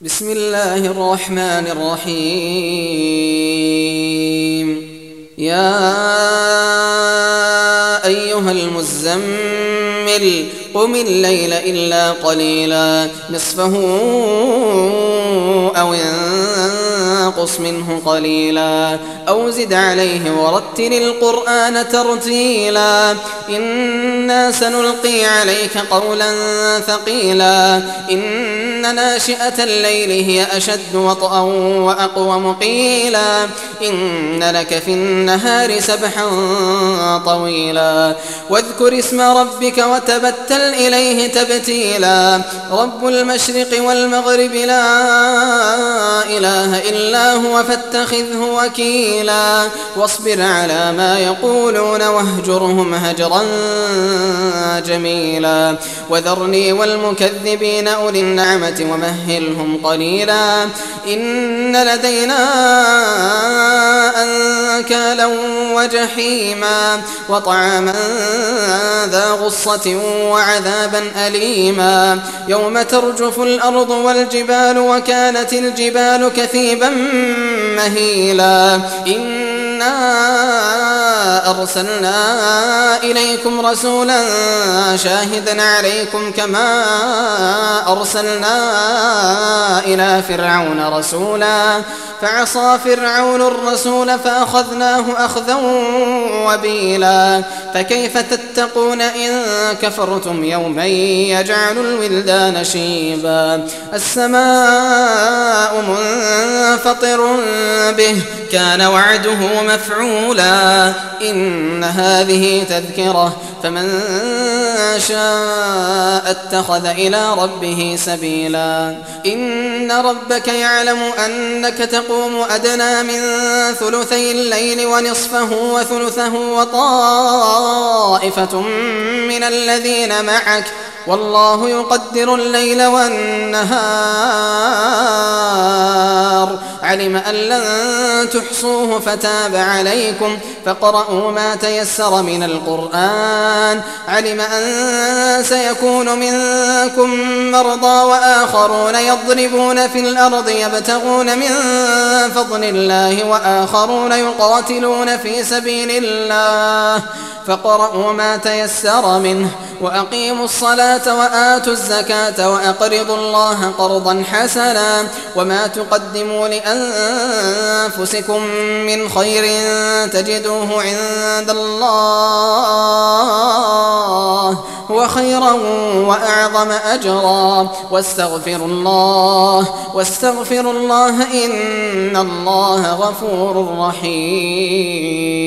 بسم الله الرحمن الرحيم. يا أيها المزمل قم الليل إلا قليلا نصفه أو انقص منه قليلا أو زد عليه ورتل القرآن ترتيلا إنا سنلقي عليك قولا ثقيلا إن ناشئة الليل هي أشد وطئا وأقوم قيلا إن لك في النهار سبحا طويلا واذكر اسم ربك وتبتل إليه تبتيلا رب المشرق والمغرب لا إله إلا هو فاتخذه وكيلا واصبر على ما يقولون واهجرهم هجرا جميلا وذرني والمكذبين أولي النعمة ومهلهم قليلا إن لدينا أنكالا وجحيما وطعاما ذا غصة وعذابا أليما يوم ترجف الأرض والجبال وكانت الجبال كثيبا مهيلا إنا أرسلنا إليكم رسولا شاهدا عليكم كما أرسلنا إلى فرعون رسولا فعصى فرعون الرسول فأخذناه أخذا وبيلا فكيف تتقون إن كفرتم يوما يجعل الولدان شيبا السماء منفطر به كان وعده مفعولا إن هذه تذكرة فمن شاء اتخذ إلى ربه سبيلا إن ربك يعلم أنك تقوم أدنى من ثلثي الليل ونصفه وثلثه وطائفة من الذين معك والله يقدر الليل والنهار علم أن لن تحصوه فتاب عليكم فاقرؤوا ما تيسر من القرآن علم أن سيكون منكم مرضى وآخرون يضربون في الأرض يبتغون من فضل الله وآخرون يقاتلون في سبيل الله فاقرؤوا ما تيسر منه وأقيموا الصلاة وآتوا الزكاة وأقرضوا الله قرضا حسنا وما تقدموا لأنفسكم من خير تجدوه عند الله هو خيرا وأعظم أجرا واستغفروا الله إن الله غفور رحيم.